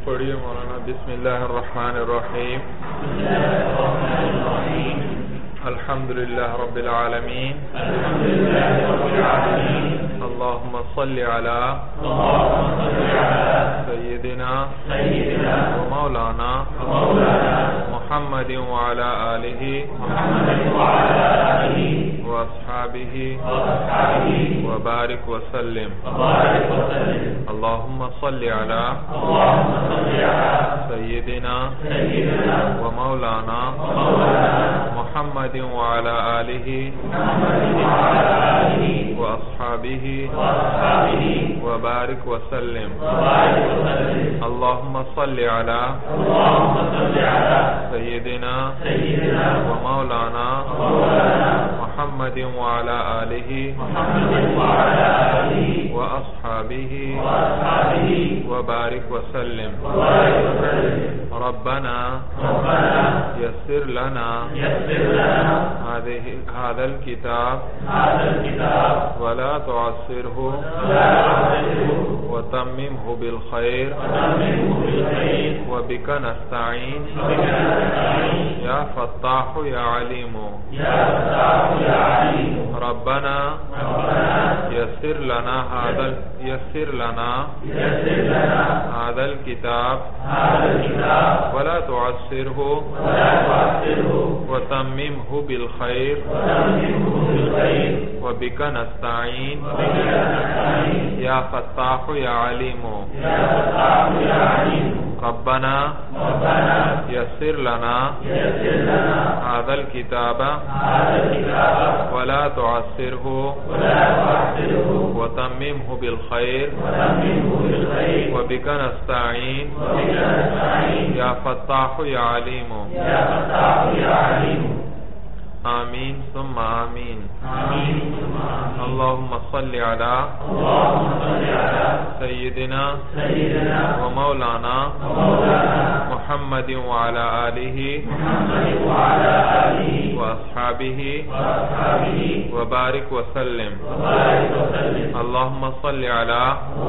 پڑھیے مولانا. بسم اللہ الرحمن الرحیم. الحمد للہ رب العالمین. اللہم صل علی سیدنا و مولانا محمد وعلی آلہ و اصحابہ وبارک وسلم. اللہم صل علی سیدنا و مولانا محمد وعلی آلہ و اصحابہ وبارک وسلم. اللہم صل علی سیدنا و مولانا محمد وعلی آلہ و اصحابہ وبارک وسلم. ربنا یسر لنا هذا الكتاب ولا تعسره وتممه بالخير وبك نستعين يا فتاح يا عليم. ربنا يسر لنا هذا الكتاب ولا تعسره وتممه بالخير وبك نستعين يا فتاح يا عليم. ربنا يسر لنا هذا الكتاب ولا تعسره وتممه بالخير وبك نستعين يا فتاح يا عليم. آمین ثم آمین. اللہم صل علی سیدنا و مولانا محمد وعلی آلہ و اصحابہ وبارک وسلم. اللہم صل علی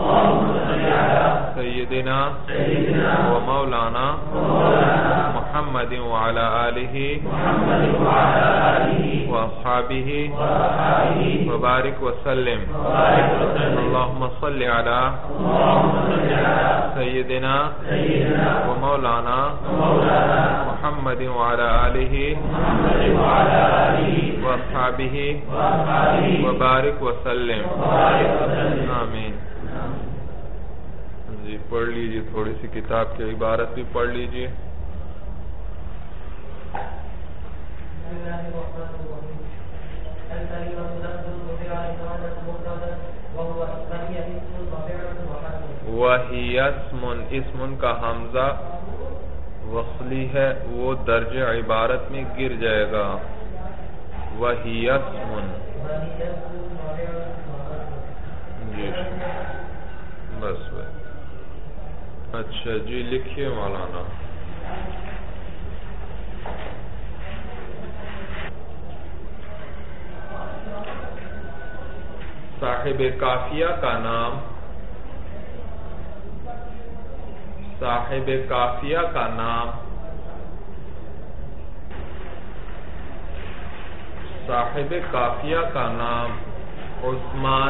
سیدنا و مولانا محمد وعلی آلہ واصحابہ وبارک وسلم. اللہم صل علی سیدنا و مولانا محمد وعلی آلہ واصحابہ وبارک وسلم. آمین. جی پڑھ لیجیے تھوڑی سی کتاب کی عبارت بھی پڑھ لیجیے. وہی اسم کا حمزہ وصلی ہے، وہ درج عبارت میں گر جائے گا. وہی اسم. جی بس اچھا جی لکھیے مولانا. صاحب کافیہ کا نام عثمان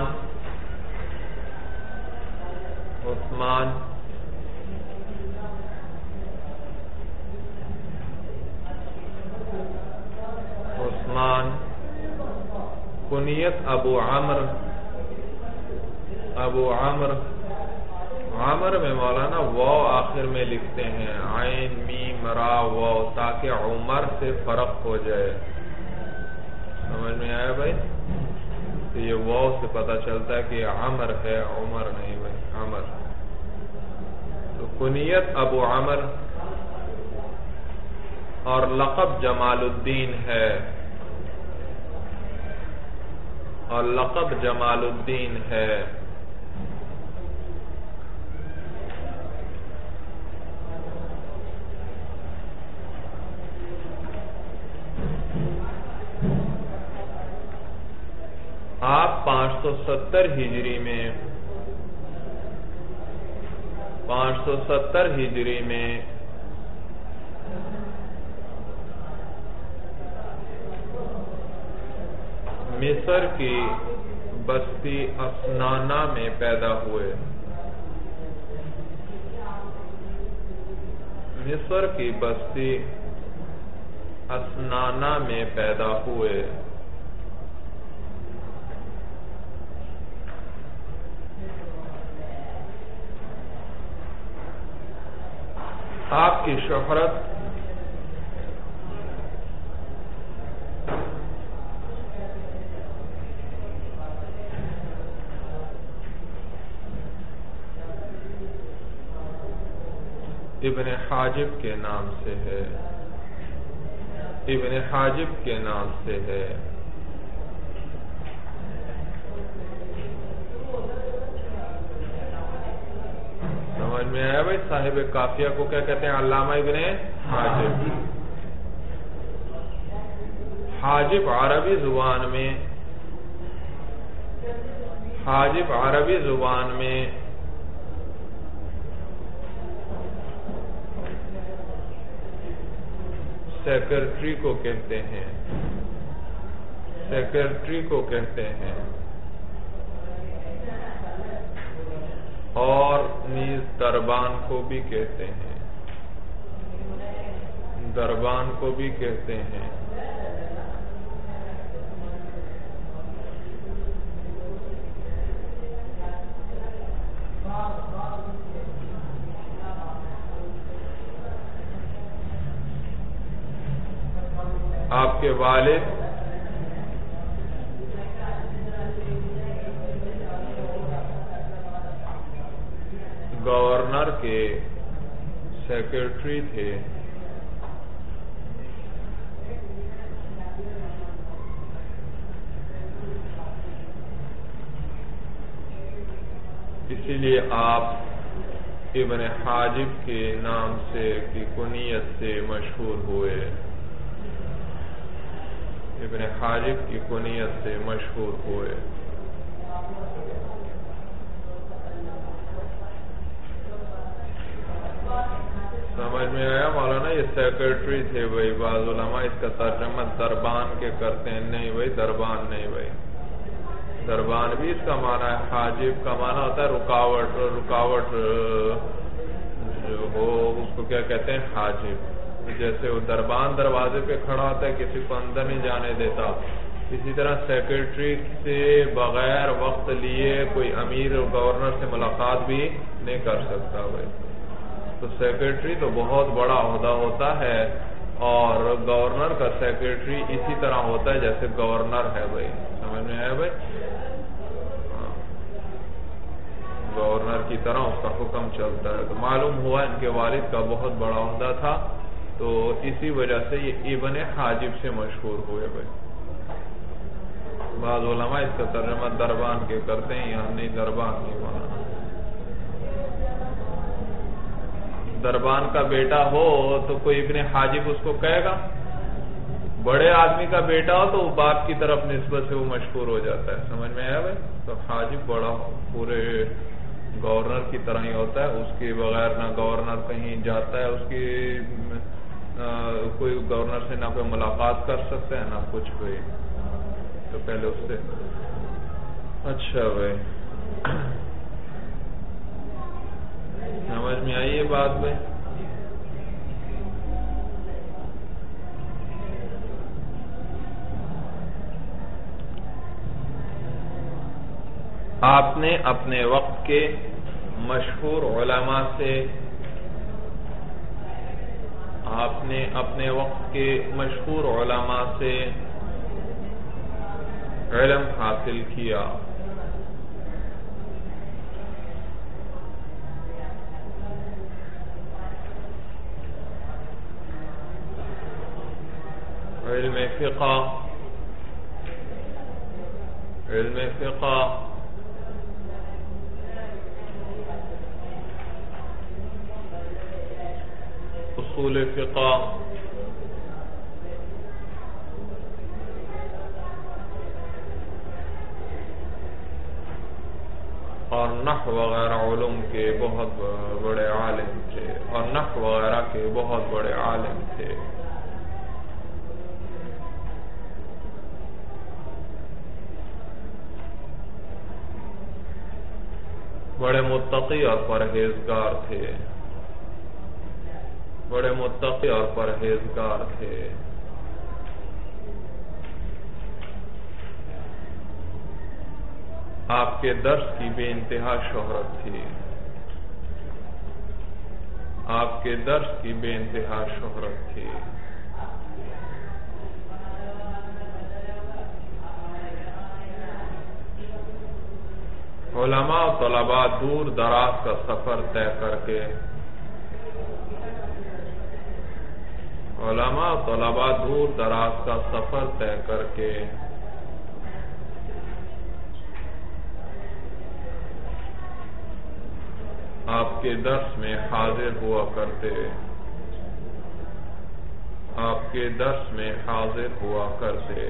کنیت ابو عمر. عامر میں مولانا واو آخر میں لکھتے ہیں، عین میم را واو، تاکہ عمر سے فرق ہو جائے. سمجھ میں آیا بھائی؟ تو یہ واو سے پتہ چلتا ہے کہ عمر ہے، عمر نہیں بھائی، عمر. تو کنیت ابو عمر اور لقب جمال الدین ہے. آپ 570 ہجری میں 570 ہجری میں مصر کی بستی اسنانہ میں پیدا ہوئے۔ مصر کی بستی اسنانہ میں پیدا ہوئے۔ آپ کی شہرت ابن حاجب کے نام سے ہے۔ ابن حاجب کے نام سے ہے۔ سمجھ میں آیا بھائی؟ صاحب کافیہ کو کیا کہتے ہیں؟ علامہ ابن حاجب۔ حاجب عربی زبان میں سیکرٹری کو کہتے ہیں۔ سیکرٹری کو کہتے ہیں اور نیز دربان کو بھی کہتے ہیں۔ دربان کو بھی کہتے ہیں۔ آپ کے والد گورنر کے سیکرٹری تھے۔ اسی لیے آپ ابن حاجب کے نام سے کی کنیت سے مشہور ہوئے۔ ابن حاجب کی کنیت سے مشہور ہوئے۔ سمجھ میں آیا مولانا؟ یہ سیکرٹری تھے بھائی۔ بعض علماء اس کا ترجمہ دربان کے کرتے ہیں۔ نہیں بھائی، دربان نہیں بھائی۔ دربان بھی اس کا معنی ہے۔ حاجب کا معنی ہوتا ہے رکاوٹ۔ رکاوٹ جو ہو اس کو کیا کہتے ہیں؟ حاجب۔ جیسے وہ دربان دروازے پہ کھڑا ہوتا ہے، کسی کو اندر نہیں جانے دیتا، اسی طرح سیکرٹری سے بغیر وقت لیے کوئی امیر اور گورنر سے ملاقات بھی نہیں کر سکتا بھائی۔ تو سیکرٹری تو بہت بڑا عہدہ ہوتا ہے، اور گورنر کا سیکرٹری اسی طرح ہوتا ہے جیسے گورنر ہے بھائی۔ سمجھ میں آیا بھائی؟ گورنر کی طرح اس کا حکم چلتا ہے۔ تو معلوم ہوا ان کے والد کا بہت بڑا عہدہ تھا، تو اسی وجہ سے یہ ابن حاجب سے مشہور ہوئے بھائی۔ بعض علماء اس کا ترجمہ دربان کے کرتے ہیں، یہاں نہیں، دربان نہیں مانا۔ دربان کا بیٹا ہو تو کوئی ابن حاجب اس کو کہے گا؟ بڑے آدمی کا بیٹا ہو تو وہ باپ کی طرف نسبت سے وہ مشہور ہو جاتا ہے۔ سمجھ میں آیا بھائی؟ تو حاجب بڑا پورے گورنر کی طرح ہی ہوتا ہے، اس کے بغیر نہ گورنر کہیں جاتا ہے، اس کی کوئی گورنر سے نہ کوئی ملاقات کر سکتا ہے نہ کچھ بھائی۔ تو پہلے اس سے اچھا بھائی، سمجھ میں آئی یہ بات بھائی؟ آپ نے اپنے وقت کے مشہور علماء سے علم حاصل کیا۔ علم فقہ، اصول فقہ، اور نحو نحو وغیرہ علوم کے بہت بڑے عالم تھے اور نحو وغیرہ کے بہت بڑے عالم تھے. بڑے متقی اور پرہیزگار تھے. بڑے متقی اور پرہیزگار تھے. آپ کے درس کی بے انتہا شہرت تھی. آپ کے درس کی بے انتہا شہرت تھی. علماء و طلباء دور دراز کا سفر طے کر کے علماء و طلباء دور دراز کا سفر طے کر کے آپ کے درس میں حاضر ہوا کرتے. آپ کے درس میں حاضر ہوا کرتے.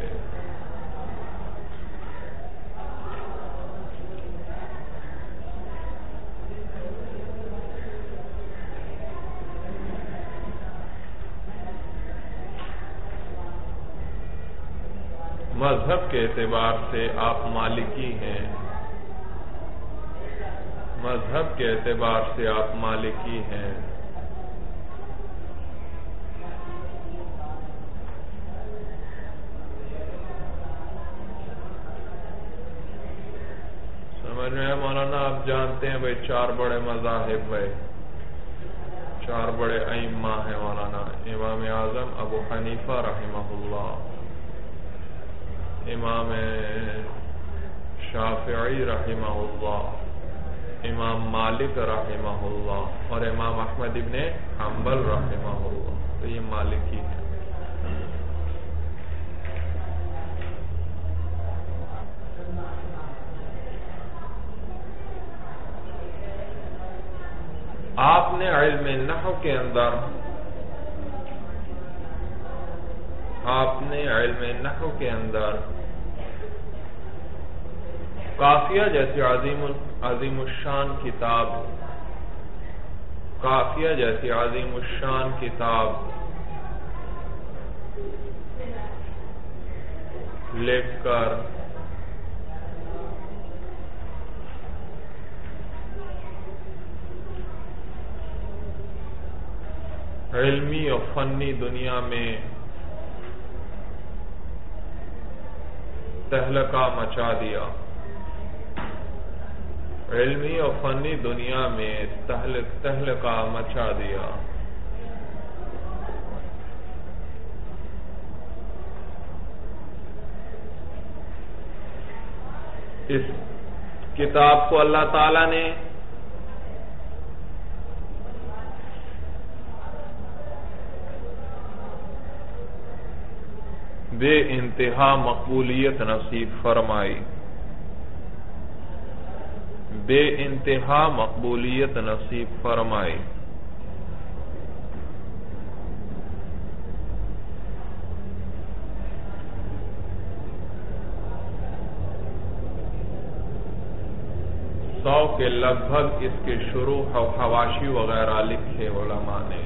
مذہب کے اعتبار سے آپ مالکی ہیں. مذہب کے اعتبار سے آپ مالکی ہیں. سمجھ میں ہے مولانا؟ آپ جانتے ہیں بھائی 4 بڑے مذاہب بھائی 4 بڑے ائمہ ہیں مولانا. امام اعظم ابو حنیفہ رحمہ اللہ، امام شافعی رحمہ اللہ، امام مالک رحمہ اللہ اور امام احمد ابن حنبل رحمہ اللہ. تو یہ مالکی ہیں. آپ نے علم نحو کے اندر قافیہ جیسی عظیم الشان کتاب لکھ کر علمی اور فنی دنیا میں تہلکہ مچا دیا. علمی اور فنی دنیا میں تہلکہ مچا دیا. اس کتاب کو اللہ تعالیٰ نے بے انتہا مقبولیت نصیب فرمائی. بے انتہا مقبولیت نصیب فرمائی. سو کے لگ بھگ اس کے شروع حواشی وغیرہ لکھے علماء نے.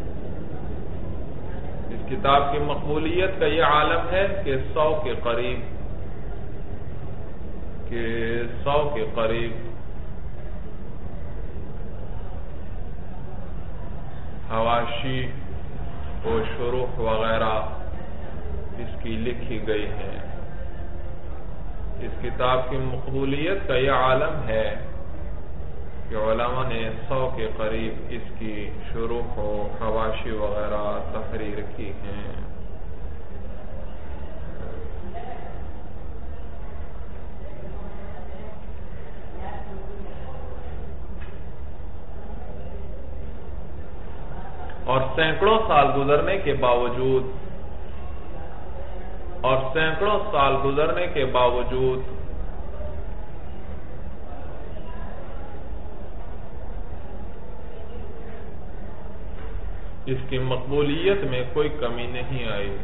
اس کتاب کی مقبولیت کا یہ عالم ہے کہ 100 کے قریب حواشی و شروح وغیرہ اس کی لکھی گئی ہے. اس کتاب کی مقبولیت کا یہ عالم ہے کہ علماء نے 100 کے قریب اس کی شروح و حواشی وغیرہ تحریر کی ہیں. اور سینکڑوں سال گزرنے کے باوجود اس کی مقبولیت میں کوئی کمی نہیں آئی.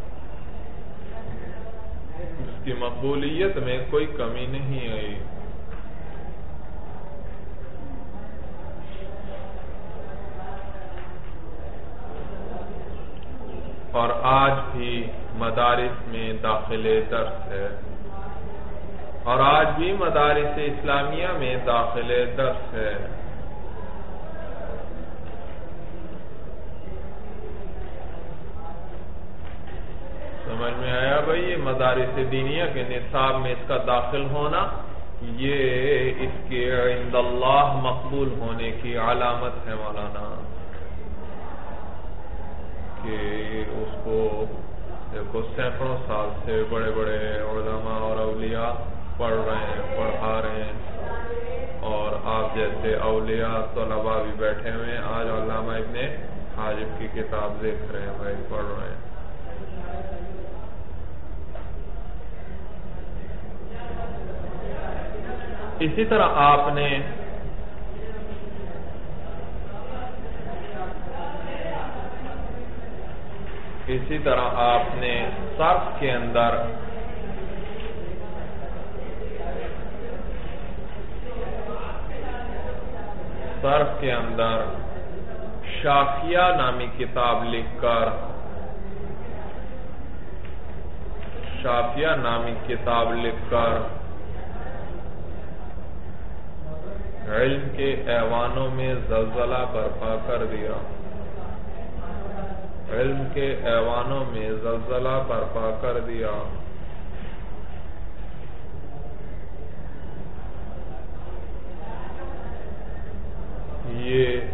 اس کی مقبولیت میں کوئی کمی نہیں آئی. آج بھی مدارس میں داخل درس ہے، اور آج بھی مدارس اسلامیہ میں داخل درس ہے۔ سمجھ میں آیا بھائی؟ یہ مدارس دینیہ کے نصاب میں اس کا داخل ہونا، یہ اس کے عند اللہ مقبول ہونے کی علامت ہے مولانا، کہ اس کو دیکھو سینکڑوں سال سے بڑے بڑے علماء اور اولیاء پڑھ رہے ہیں، پڑھا رہے ہیں، اور آپ جیسے اولیاء طلباء بھی بیٹھے ہوئے ہیں، آج علامہ ابن حاجب کی کتاب دیکھ رہے ہیں بھائی، پڑھ رہے ہیں۔ اسی طرح آپ نے صرف کے اندر شافیہ نامی کتاب لکھ کر علم کے ایوانوں میں زلزلہ برپا کر دیا، علم کے ایوانوں میں زلزلہ برپا کر دیا۔ یہ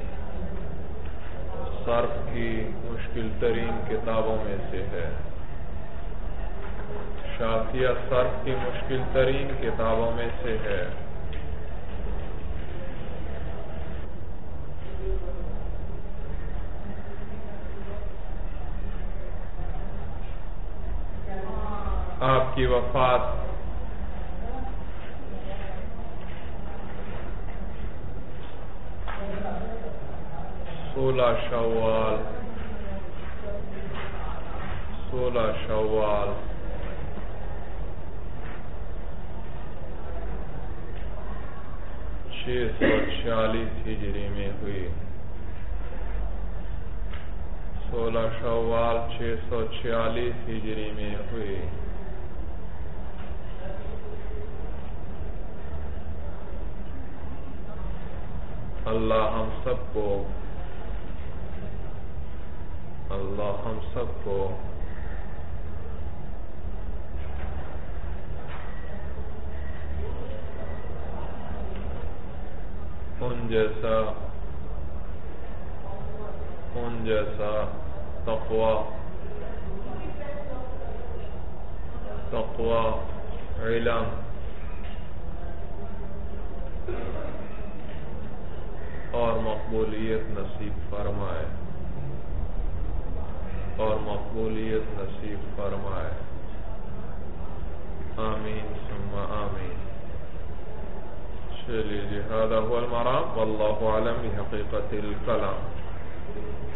صرف کی مشکل ترین کتابوں میں سے ہے، شافیہ صرف کی مشکل ترین کتابوں میں سے ہے۔ آپ کی وفات 16 شوال 646 ہجری میں ہوئی، 16 شوال 646 ہجری میں ہوئی۔ اللہ ہم سب کو ان جیسا تقوی، علم اور مقبولیت نصیب فرمائے، آمین ثم آمین۔ چلیے جی، هذا هو المرام واللہ اعلم بحقیقت الکلام۔